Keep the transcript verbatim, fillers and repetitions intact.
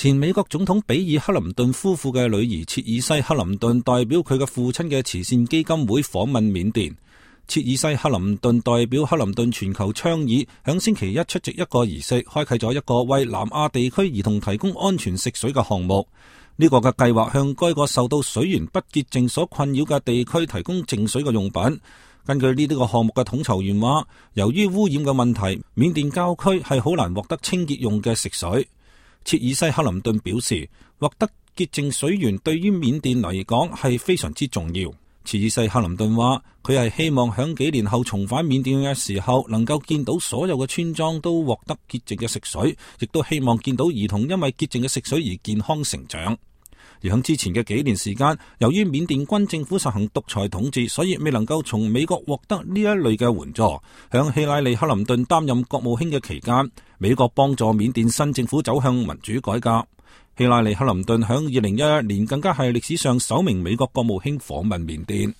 前美國總統比爾克林頓夫婦嘅女兒切爾西克林頓代表佢嘅父親嘅慈善基金會訪問緬甸。切爾西克林頓代表克林頓全球倡議，響星期一出席一個儀式，開啟咗一個為南亞地區兒童提供安全食水嘅項目。呢個嘅計劃向該個受到水源不潔淨所困擾嘅地區提供淨水嘅用品。根據呢啲個項目嘅統籌員話，由於污染嘅問題，緬甸郊區係好難獲得清潔用嘅食水。切爾西克林頓表示，獲得潔淨水源對於緬甸嚟講係非常之重要。切爾西克林頓話，佢係希望響幾年後重返緬甸嘅時候，能夠見到所有嘅村莊都獲得潔淨嘅食水，亦都希望見到兒童因為潔淨嘅食水而健康成長。而喺之前嘅幾年時間，由於緬甸軍政府實行獨裁統治，所以未能夠從美國獲得呢一類嘅援助。響希拉里克林頓擔任國務卿嘅期間，美國幫助緬甸新政府走向民主改革。希拉里克林頓響二零一一年更加係歷史上首名美國國務卿訪問緬甸。